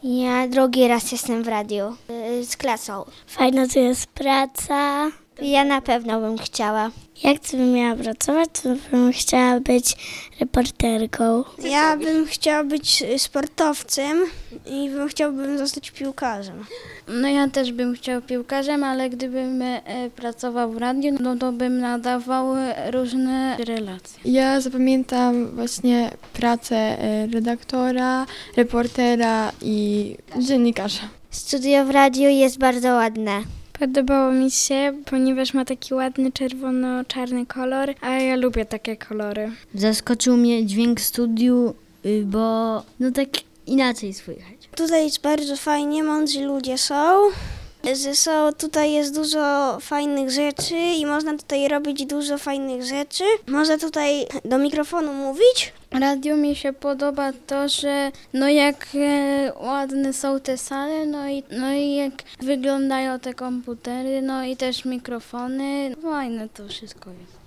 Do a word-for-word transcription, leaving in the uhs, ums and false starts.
Ja drugi raz jestem w radiu y, z klasą. Fajna to jest praca. Ja na pewno bym chciała. Jak gdybym miała pracować, to bym chciała być reporterką. Ja bym chciała być sportowcem i bym chciałbym zostać piłkarzem. No ja też bym chciał piłkarzem, ale gdybym e, pracował w radiu, no to bym nadawał różne relacje. Ja zapamiętam właśnie pracę e, redaktora, reportera i dziennikarza. Studio w radiu jest bardzo ładne. Podobało mi się, ponieważ ma taki ładny czerwono-czarny kolor, a ja lubię takie kolory. Zaskoczył mnie dźwięk studiu, y, bo no tak inaczej słychać. Tutaj jest bardzo fajnie, mądrzy ludzie są. Że są, tutaj jest dużo fajnych rzeczy i można tutaj robić dużo fajnych rzeczy. Można tutaj do mikrofonu mówić. Radio mi się podoba to, że no jak e, ładne są te sale, no i, no i jak wyglądają te komputery, no i też mikrofony. Fajne to wszystko jest.